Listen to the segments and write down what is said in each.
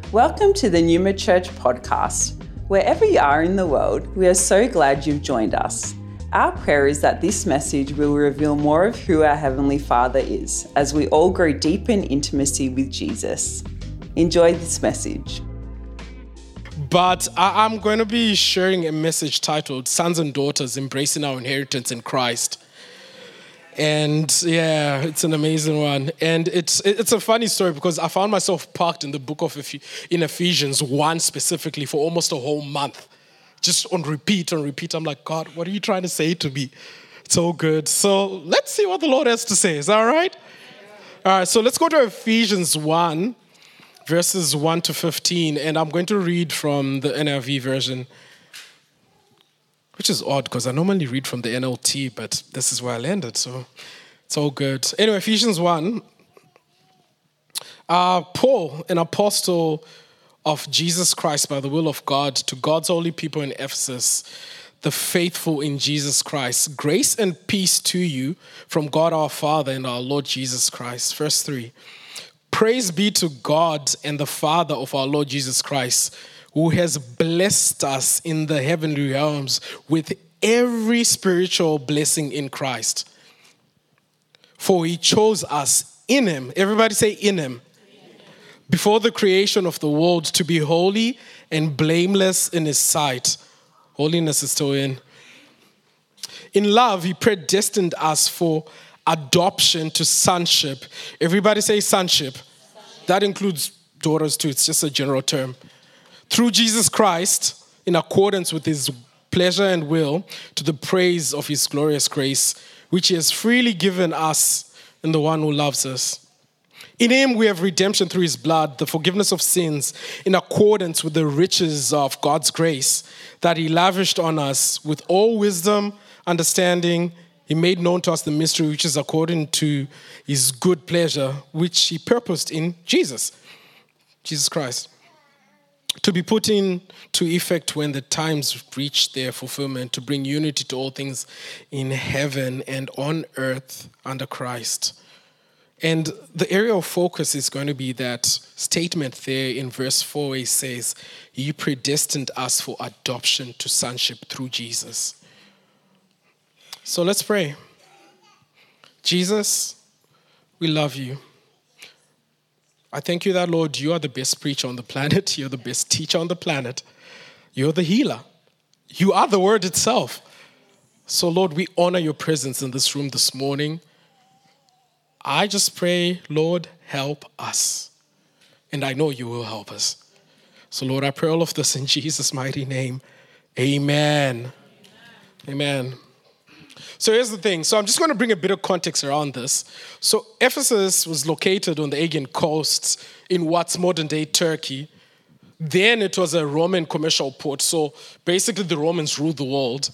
Welcome to the Numa Church podcast. Wherever you are in the world, we are so glad you've joined us. Our prayer is that this message will reveal more of who our Heavenly Father is as we all grow deep in intimacy with Jesus. Enjoy this message. But I'm going to be sharing a message titled Sons and Daughters Embracing Our Inheritance in Christ. And yeah, it's an amazing one. And it's a funny story because I found myself parked in the book of in Ephesians 1 specifically for almost a whole month. Just on repeat. I'm like, God, what are you trying to say to me? It's so good. So let's see what the Lord has to say. Is that all right? All right, so let's go to Ephesians 1, verses 1 to 15. And I'm going to read from the NIV version, which is odd because I normally read from the NLT, but this is where I landed, so it's all good. Anyway, Ephesians 1. Paul, an apostle of Jesus Christ by the will of God, to God's holy people in Ephesus, the faithful in Jesus Christ. Grace and peace to you from God our Father and our Lord Jesus Christ. Verse 3. Praise be to God and the Father of our Lord Jesus Christ, who has blessed us in the heavenly realms with every spiritual blessing in Christ. For he chose us in him. Everybody say in him. Before the creation of the world, to be holy and blameless in his sight. Holiness is still in. In love, he predestined us for adoption to sonship. Everybody say sonship. That includes daughters too. It's just a general term. Through Jesus Christ, in accordance with his pleasure and will, to the praise of his glorious grace, which he has freely given us in the one who loves us. In him we have redemption through his blood, the forgiveness of sins, in accordance with the riches of God's grace, that he lavished on us with all wisdom, understanding. He made known to us the mystery which is according to his good pleasure, which he purposed in Jesus Christ, to be put into effect when the times reach their fulfillment, to bring unity to all things in heaven and on earth under Christ. And the area of focus is going to be that statement there in verse 4. It says, he predestined us for adoption to sonship through Jesus. So let's pray. Jesus, we love you. I thank you that, Lord, you are the best preacher on the planet. You're the best teacher on the planet. You're the healer. You are the word itself. So, Lord, we honor your presence in this room this morning. I just pray, Lord, help us. And I know you will help us. So, Lord, I pray all of this in Jesus' mighty name. Amen. Amen. So here's the thing. So I'm just going to bring a bit of context around this. So Ephesus was located on the Aegean coast in what's modern-day Turkey. Then it was a Roman commercial port. So basically the Romans ruled the world.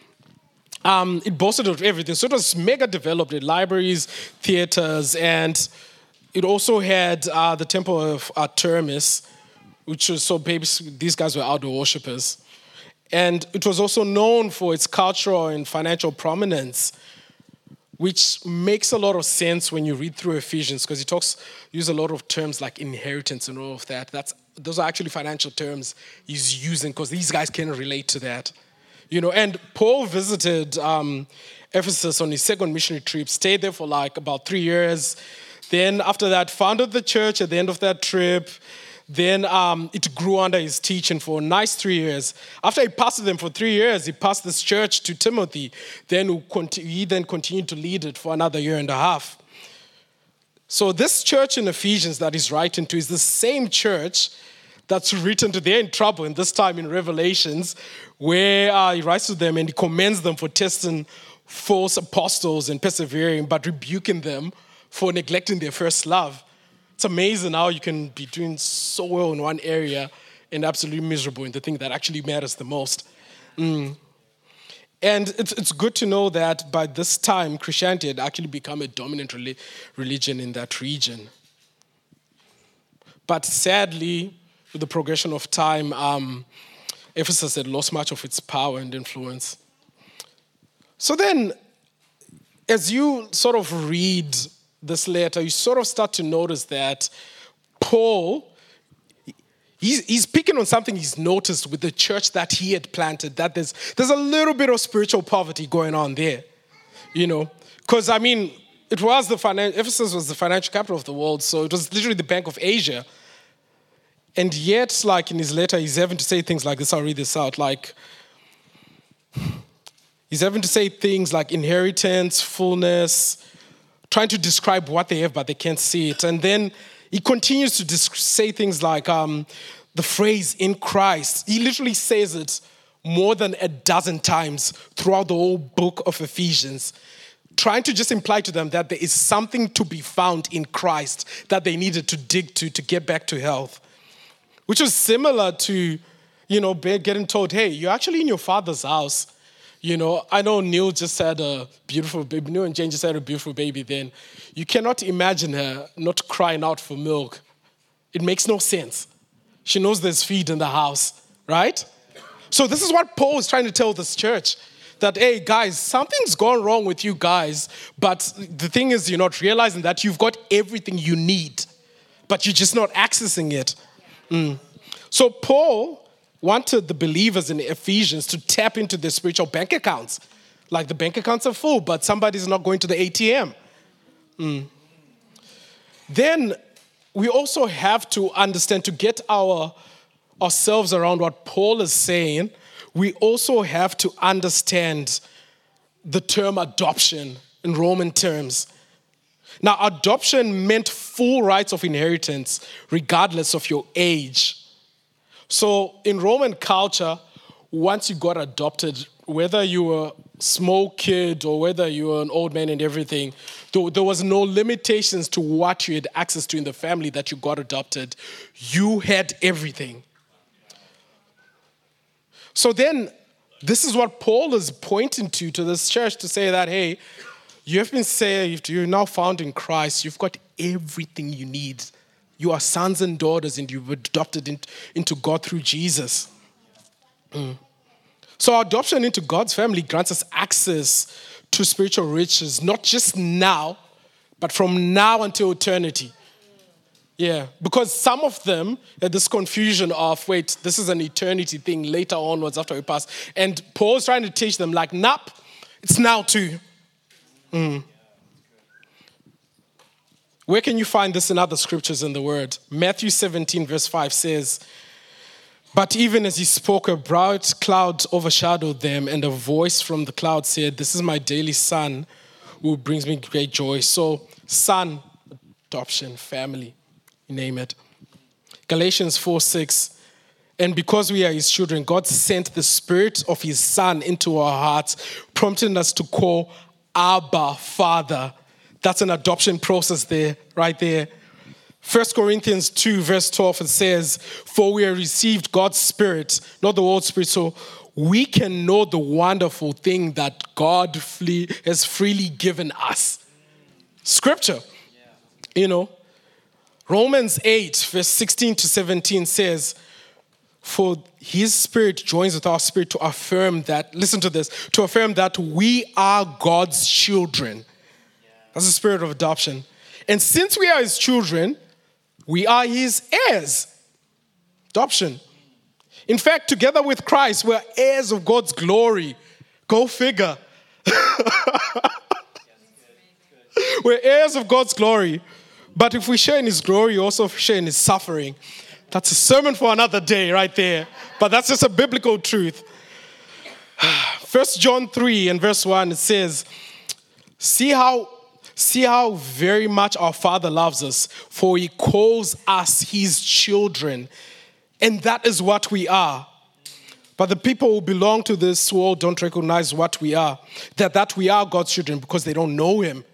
It boasted of everything. So it was mega developed. It had libraries, theaters, and it also had the temple of Artemis, which was, so basically these guys were outdoor worshippers. And it was also known for its cultural and financial prominence, which makes a lot of sense when you read through Ephesians, because he uses a lot of terms like inheritance and all of that. Those are actually financial terms he's using because these guys can relate to that. And Paul visited Ephesus on his second missionary trip, stayed there for like about 3 years. Then after that, founded the church at the end of that trip. Then it grew under his teaching for a nice 3 years. After he pastored them for 3 years, he passed this church to Timothy. Then he continued to lead it for another year and a half. So this church in Ephesians that he's writing to is the same church that's written to. They're in trouble, and this time in Revelations, where he writes to them and he commends them for testing false apostles and persevering, but rebuking them for neglecting their first love. It's amazing how you can be doing so well in one area and absolutely miserable in the thing that actually matters the most. And it's good to know that by this time, Christianity had actually become a dominant religion in that region. But sadly, with the progression of time, Ephesus had lost much of its power and influence. So then, as you sort of read this letter, you sort of start to notice that Paul, He's picking on something he's noticed with the church that he had planted, that there's a little bit of spiritual poverty going on there, Because, Ephesus was the financial capital of the world, so it was literally the Bank of Asia. And yet, in his letter, he's having to say things like this. I'll read this out. He's having to say things like inheritance, fullness, trying to describe what they have, but they can't see it. And then he continues to say things like the phrase "in Christ." He literally says it more than a dozen times throughout the whole book of Ephesians, trying to just imply to them that there is something to be found in Christ that they needed to dig to get back to health, which was similar to, getting told, hey, you're actually in your father's house. I know Neil just had a beautiful baby. Neil and Jane just had a beautiful baby then. You cannot imagine her not crying out for milk. It makes no sense. She knows there's feed in the house, right? So this is what Paul is trying to tell this church. That, hey, guys, something's gone wrong with you guys, but the thing is you're not realizing that you've got everything you need, but you're just not accessing it. So Paul wanted the believers in Ephesians to tap into their spiritual bank accounts. Like the bank accounts are full, but somebody's not going to the ATM. Then we also have to understand, to get ourselves around what Paul is saying, we also have to understand the term adoption in Roman terms. Now, adoption meant full rights of inheritance, regardless of your age. So in Roman culture, once you got adopted, whether you were a small kid or whether you were an old man and everything, there was no limitations to what you had access to in the family that you got adopted. You had everything. So then, this is what Paul is pointing to this church to say that, hey, you have been saved, you're now found in Christ, you've got everything you need. You are sons and daughters and you've adopted into God through Jesus. So adoption into God's family grants us access to spiritual riches, not just now, but from now until eternity. Yeah, because some of them had this confusion of, wait, this is an eternity thing later onwards after we pass. And Paul's trying to teach them nope, it's now too. Where can you find this in other scriptures in the Word? Matthew 17 verse 5 says, "But even as he spoke, a bright cloud overshadowed them, and a voice from the cloud said, 'This is my daily son, who brings me great joy.'" So, son, adoption, family, you name it. Galatians 4:6, "And because we are his children, God sent the Spirit of his Son into our hearts, prompting us to call Abba, Father." That's an adoption process there, right there. 1 Corinthians 2 verse 12, it says, "For we have received God's Spirit, not the world's spirit, so we can know the wonderful thing that God has freely given us." Scripture, Romans 8 verse 16 to 17 says, "For his Spirit joins with our spirit to affirm that," listen to this, "to affirm that we are God's children." That's the spirit of adoption. "And since we are his children, we are his heirs." Adoption. In fact, together with Christ, we're heirs of God's glory. Go figure. We're heirs of God's glory. But if we share in his glory, we also share in his suffering. That's a sermon for another day right there. But that's just a biblical truth. 1 John 3 and verse 1, it says, See how very much our Father loves us, for he calls us his children. And that is what we are. But the people who belong to this world don't recognize what we are. That we are God's children because they don't know him.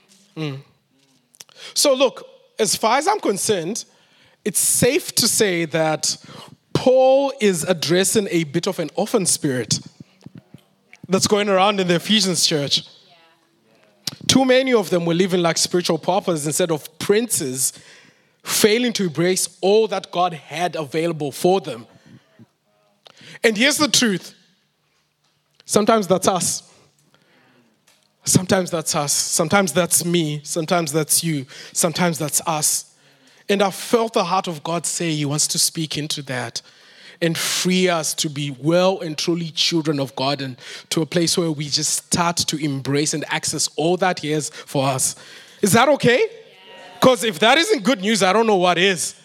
So look, as far as I'm concerned, it's safe to say that Paul is addressing a bit of an orphan spirit that's going around in the Ephesians church. Too many of them were living like spiritual paupers instead of princes, failing to embrace all that God had available for them. And here's the truth. Sometimes that's us. Sometimes that's us. Sometimes that's me. Sometimes that's you. Sometimes that's us. And I felt the heart of God say he wants to speak into that and free us to be well and truly children of God, and to a place where we just start to embrace and access all that he has for us. Is that okay? Because if that isn't good news, I don't know what is.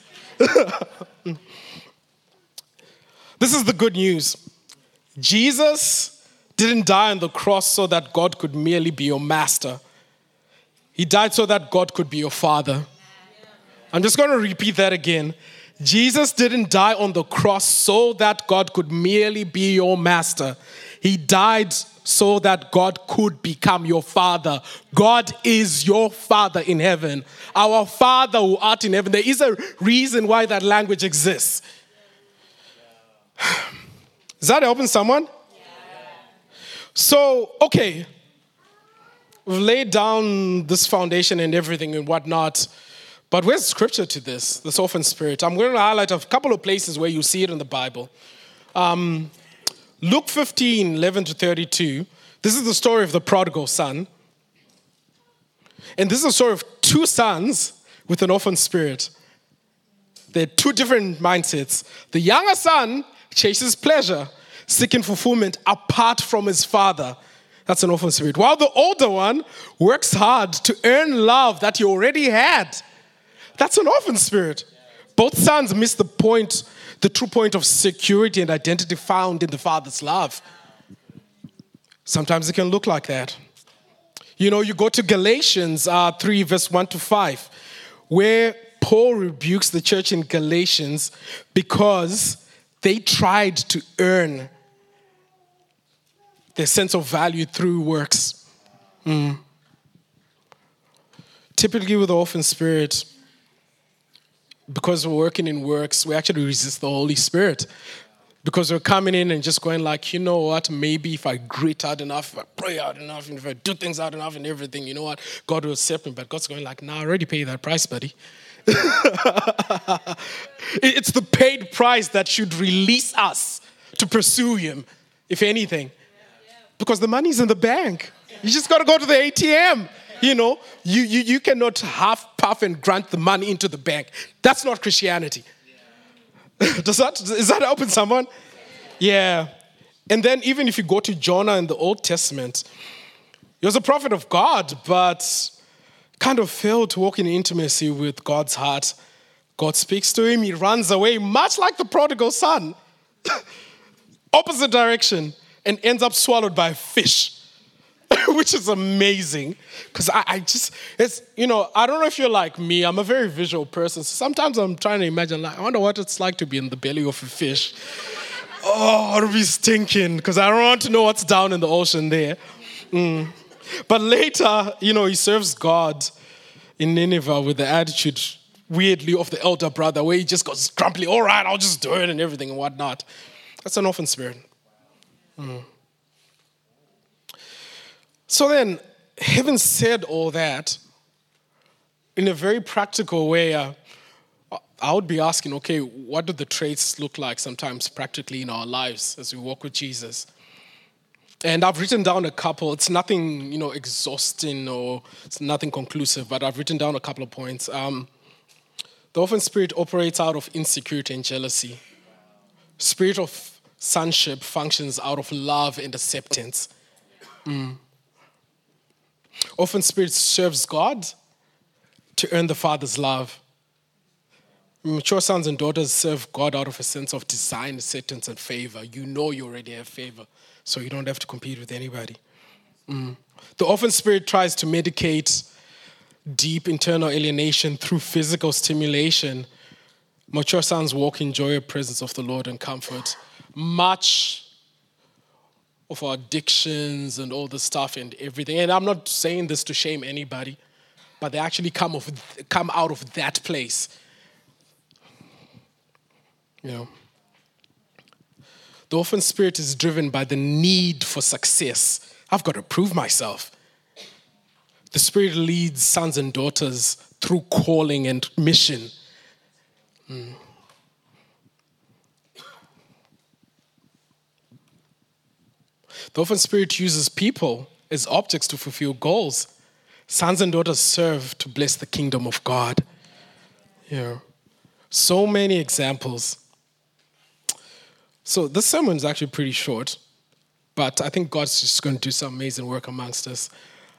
This is the good news. Jesus didn't die on the cross so that God could merely be your master. He died so that God could be your father. I'm just going to repeat that again. Jesus didn't die on the cross so that God could merely be your master. He died so that God could become your father. God is your father in heaven. Our Father who art in heaven. There is a reason why that language exists. Is that helping someone? So, okay. We've laid down this foundation and everything and whatnot. But where's scripture to this orphan spirit? I'm going to highlight a couple of places where you see it in the Bible. Luke 15, 11 to 32. This is the story of the prodigal son. And this is the story of two sons with an orphan spirit. They're two different mindsets. The younger son chases pleasure, seeking fulfillment apart from his father. That's an orphan spirit. While the older one works hard to earn love that he already had. That's an orphan spirit. Both sons miss the point, the true point of security and identity found in the father's love. Sometimes it can look like that. You know, you go to Galatians 3, verse 1 to 5, where Paul rebukes the church in Galatians because they tried to earn their sense of value through works. Typically with the orphan spirit, because we're working in works, we actually resist the Holy Spirit. Because we're coming in and just going like, you know what, maybe if I grit out enough, if I pray out enough, and if I do things out enough and everything, you know what, God will accept me. But God's going like, nah, I already paid that price, buddy. It's the paid price that should release us to pursue him, if anything. Because the money's in the bank. You just got to go to the ATM. You know, you cannot half puff and grunt the money into the bank. That's not Christianity. Is that helping someone? Yeah. And then even if you go to Jonah in the Old Testament, he was a prophet of God, but kind of failed to walk in intimacy with God's heart. God speaks to him, he runs away, much like the prodigal son. Opposite direction, and ends up swallowed by a fish. Which is amazing. Because I don't know if you're like me. I'm a very visual person. So sometimes I'm trying to imagine, like, I wonder what it's like to be in the belly of a fish. Oh, it'll be stinking. Because I don't want to know what's down in the ocean there. But later, he serves God in Nineveh with the attitude, weirdly, of the elder brother, where he just goes grumpily, all right, I'll just do it and everything and whatnot. That's an orphan spirit. So then, having said all that, in a very practical way, I would be asking, okay, what do the traits look like sometimes practically in our lives as we walk with Jesus? And I've written down a couple. It's nothing, exhausting or it's nothing conclusive, but I've written down a couple of points. The orphan spirit operates out of insecurity and jealousy. Spirit of sonship functions out of love and acceptance. Orphan spirit serves God to earn the Father's love. Mature sons and daughters serve God out of a sense of design, acceptance, and favor. You know you already have favor, so you don't have to compete with anybody. The orphan spirit tries to medicate deep internal alienation through physical stimulation. Mature sons walk in joy, presence of the Lord, and comfort. Much of our addictions and all the stuff and everything. And I'm not saying this to shame anybody, but they actually come out of that place. The orphan spirit is driven by the need for success. I've got to prove myself. The spirit leads sons and daughters through calling and mission. The orphan spirit uses people as objects to fulfill goals. Sons and daughters serve to bless the kingdom of God. So many examples. So this sermon is actually pretty short, but I think God's just going to do some amazing work amongst us.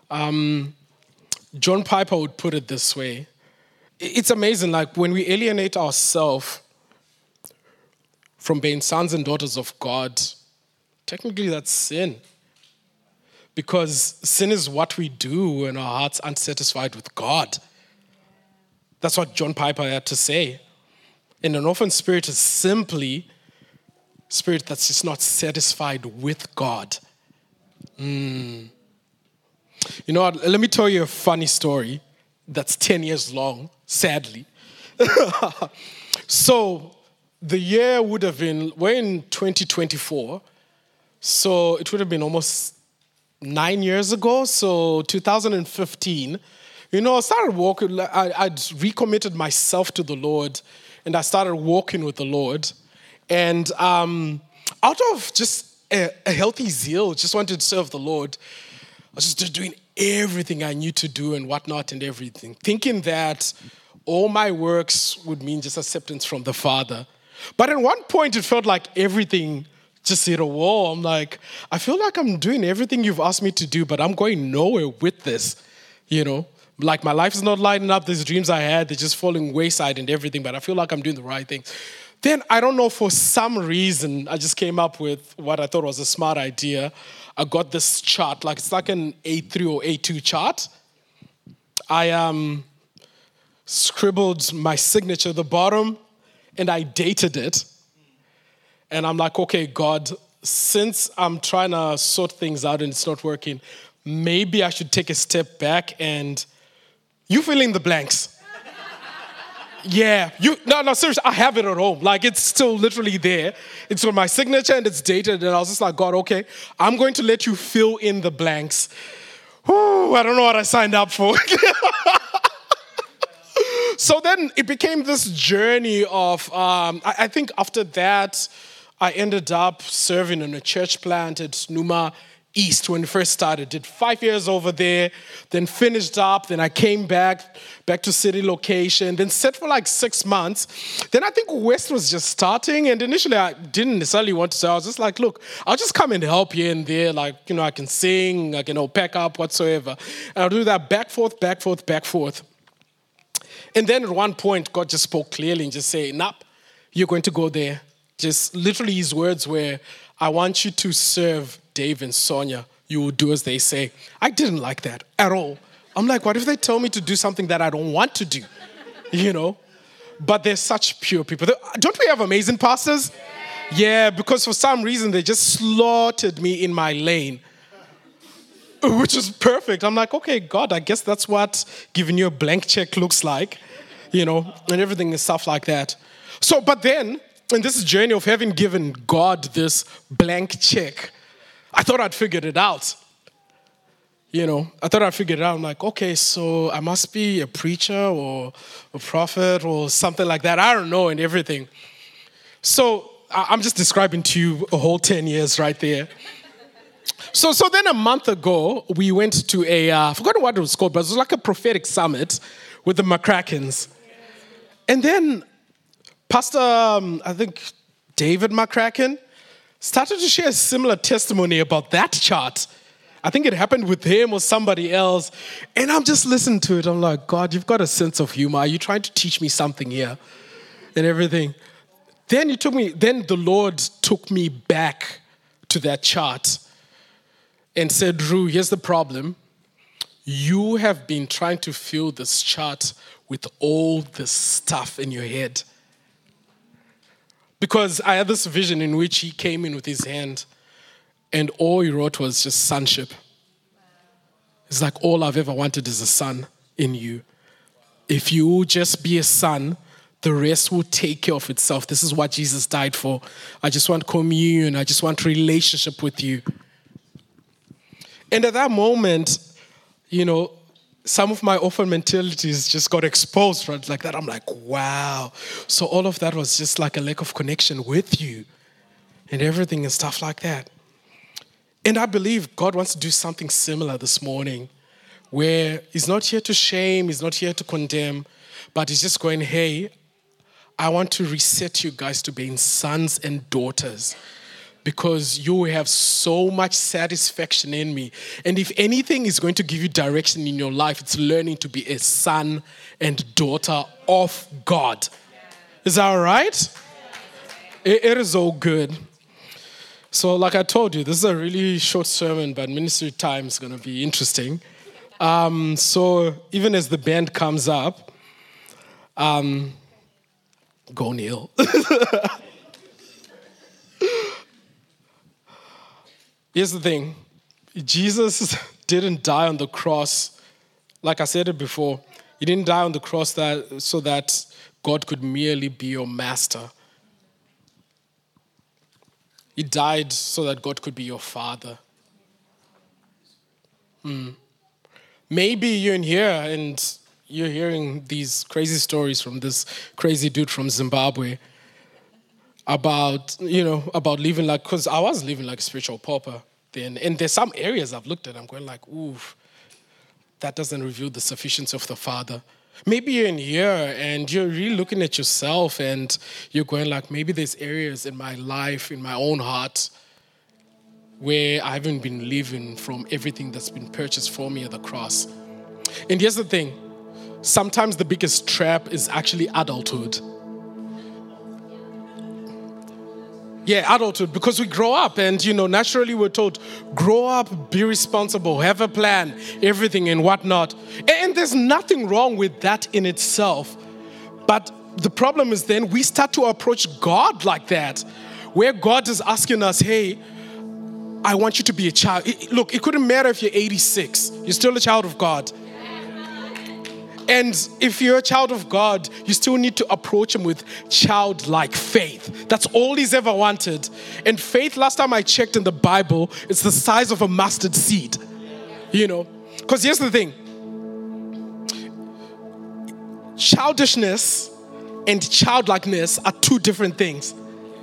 John Piper would put it this way. It's amazing, like when we alienate ourselves from being sons and daughters of God, technically that's sin. Because sin is what we do when our hearts aren't satisfied with God. That's what John Piper had to say. And an orphan spirit is simply a spirit that's just not satisfied with God. You know what? Let me tell you a funny story that's 10 years long, sadly. So the year would have been, we're in 2024, so it would have been almost 9 years ago, so 2015. You know, I started walking, I'd recommitted myself to the Lord, and I started walking with the Lord. And out of just a healthy zeal, just wanted to serve the Lord, I was just doing everything I knew to do and whatnot and everything, thinking that all my works would mean just acceptance from the Father. But at one point, it felt like everything just hit a wall. I'm like, I feel like I'm doing everything you've asked me to do, but I'm going nowhere with this, you know? Like my life is not lighting up. These dreams I had, they're just falling wayside and everything, but I feel like I'm doing the right thing. Then, I don't know, for some reason, I just came up with what I thought was a smart idea. I got this chart, like it's like an A3 or A2 chart. I scribbled my signature at the bottom, and I dated it. And I'm like, okay, God, since I'm trying to sort things out and it's not working, maybe I should take a step back and you fill in the blanks. Yeah, no, seriously, I have it at home. Like, it's still literally there. It's on my signature and it's dated. And I was just like, God, okay, I'm going to let you fill in the blanks. Whew, I don't know what I signed up for. So then it became this journey of, I think after that, I ended up serving in a church plant at Numa East when we first started. Did 5 years over there, then finished up. Then I came back to city location, then sat for like 6 months. Then I think West was just starting, and initially I didn't necessarily want to say. I was just like, look, I'll just come and help here and there. Like, you know, I can sing, I can pack up, whatsoever. And I'll do that back, forth. And then at one point, God just spoke clearly and just said, "Nap, you're going to go there." Just literally his words were, "I want you to serve Dave and Sonia. You will do as they say." I didn't like that at all. I'm like, what if they tell me to do something that I don't want to do? You know? But they're such pure people. Don't we have amazing pastors? Yeah, because for some reason they just slaughtered me in my lane, which is perfect. I'm like, okay, God, I guess that's what giving you a blank check looks like, you know, and everything and stuff like that. So, but then, in this journey of having given God this blank check, I thought I'd figured it out. You know, I thought I'd figured it out. I'm like, okay, so I must be a preacher or a prophet or something like that. I don't know, and everything. So I'm just describing to you a whole 10 years right there. So then a month ago, we went to I forgot what it was called, but it was like a prophetic summit with the McCrackens. And then Pastor, I think David McCracken, started to share a similar testimony about that chart. I think it happened with him or somebody else. And I'm just listening to it. I'm like, God, you've got a sense of humor. Are you trying to teach me something here? And everything. Then the Lord took me back to that chart and said, Rue, here's the problem. You have been trying to fill this chart with all this stuff in your head. Because I had this vision in which he came in with his hand and all he wrote was just sonship. It's like all I've ever wanted is a son in you. If you just be a son, the rest will take care of itself. This is what Jesus died for. I just want communion. I just want relationship with you. And at that moment, you know, some of my orphan mentalities just got exposed right like that. I'm like, wow. So all of that was just like a lack of connection with you and everything and stuff like that. And I believe God wants to do something similar this morning where he's not here to shame, he's not here to condemn, But he's just going, hey, I want to reset you guys to being sons and daughters, because you have so much satisfaction in me. And if anything is going to give you direction in your life, it's learning to be a son and daughter of God. Is that all right? It is all good. So like I told you, this is a really short sermon, but ministry time is going to be interesting. So even as the band comes up, go Neil. Here's the thing. Jesus didn't die on the cross. Like I said it before, he didn't die on the cross so that God could merely be your master. He died so that God could be your father. Maybe you're in here and you're hearing these crazy stories from this crazy dude from Zimbabwe about living like, because I was living like a spiritual pauper then. And there's some areas I've looked at, I'm going like, ooh, that doesn't reveal the sufficiency of the Father. Maybe you're in here and you're really looking at yourself and you're going like, maybe there's areas in my life, in my own heart, where I haven't been living from everything that's been purchased for me at the cross. And here's the thing. Sometimes the biggest trap is actually adulthood. Yeah, adulthood, because we grow up and, naturally we're told, grow up, be responsible, have a plan, everything and whatnot. And there's nothing wrong with that in itself. But the problem is then we start to approach God like that, where God is asking us, hey, I want you to be a child. Look, it couldn't matter if you're 86. You're still a child of God. And if you're a child of God, you still need to approach him with childlike faith. That's all he's ever wanted. And faith, last time I checked in the Bible, it's the size of a mustard seed. Because here's the thing. Childishness and childlikeness are two different things.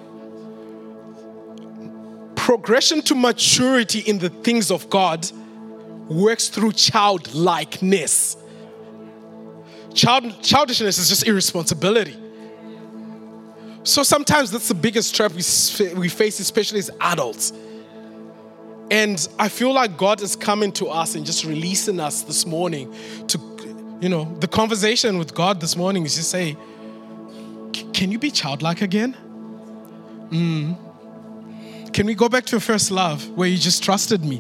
Progression to maturity in the things of God works through childlikeness. Childishness is just irresponsibility. So sometimes that's the biggest trap we face, especially as adults. And I feel like God is coming to us and just releasing us this morning to, the conversation with God this morning is just say, can you be childlike again? Can we go back to your first love where you just trusted me?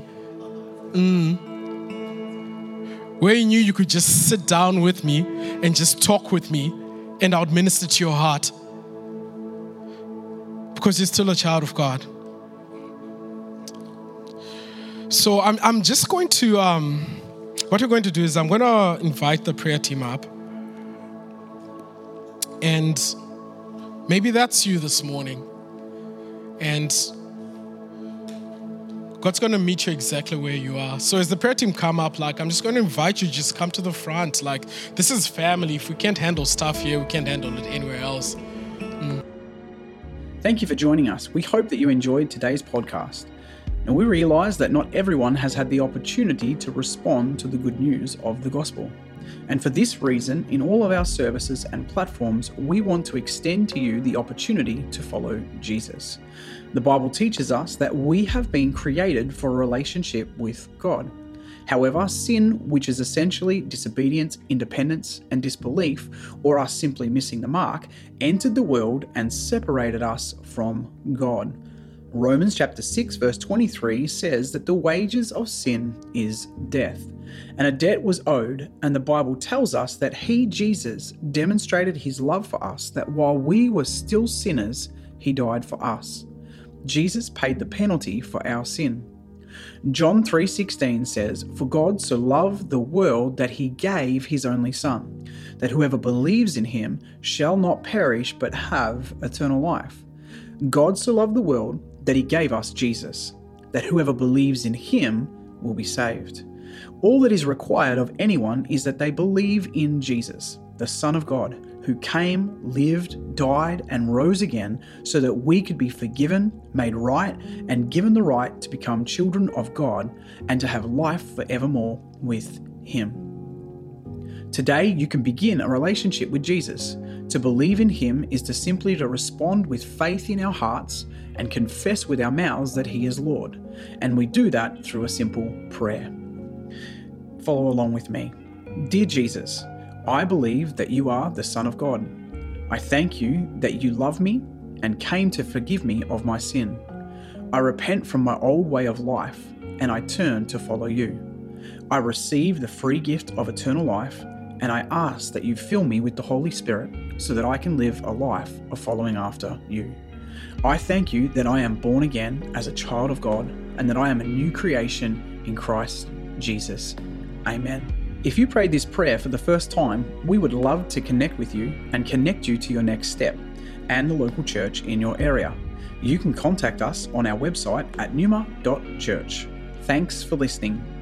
Where you knew you could just sit down with me and just talk with me and I would minister to your heart. Because you're still a child of God. So I'm just going to, what we're going to do is I'm going to invite the prayer team up. And maybe that's you this morning. And God's going to meet you exactly where you are. So as the prayer team come up, I'm just going to invite you, just come to the front. This is family. If we can't handle stuff here, we can't handle it anywhere else. Thank you for joining us. We hope that you enjoyed today's podcast. And we realize that not everyone has had the opportunity to respond to the good news of the gospel. And for this reason, in all of our services and platforms, we want to extend to you the opportunity to follow Jesus. The Bible teaches us that we have been created for a relationship with God. However, sin, which is essentially disobedience, independence, and disbelief, or us simply missing the mark, entered the world and separated us from God. Romans chapter 6 verse 23 says that the wages of sin is death. And a debt was owed, and the Bible tells us that he, Jesus, demonstrated his love for us, that while we were still sinners, he died for us. Jesus paid the penalty for our sin. John 3:16 says, "For God so loved the world that he gave his only Son, that whoever believes in him shall not perish but have eternal life." God so loved the world that he gave us Jesus, that whoever believes in him will be saved. All that is required of anyone is that they believe in Jesus, the Son of God, who came, lived, died, and rose again so that we could be forgiven, made right, and given the right to become children of God and to have life forevermore with him. Today, you can begin a relationship with Jesus. To believe in him is to simply respond with faith in our hearts and confess with our mouths that he is Lord. And we do that through a simple prayer. Follow along with me. Dear Jesus, I believe that you are the Son of God. I thank you that you love me and came to forgive me of my sin. I repent from my old way of life and I turn to follow you. I receive the free gift of eternal life and I ask that you fill me with the Holy Spirit so that I can live a life of following after you. I thank you that I am born again as a child of God and that I am a new creation in Christ Jesus. Amen. If you prayed this prayer for the first time, we would love to connect with you and connect you to your next step and the local church in your area. You can contact us on our website at numa.church. Thanks for listening.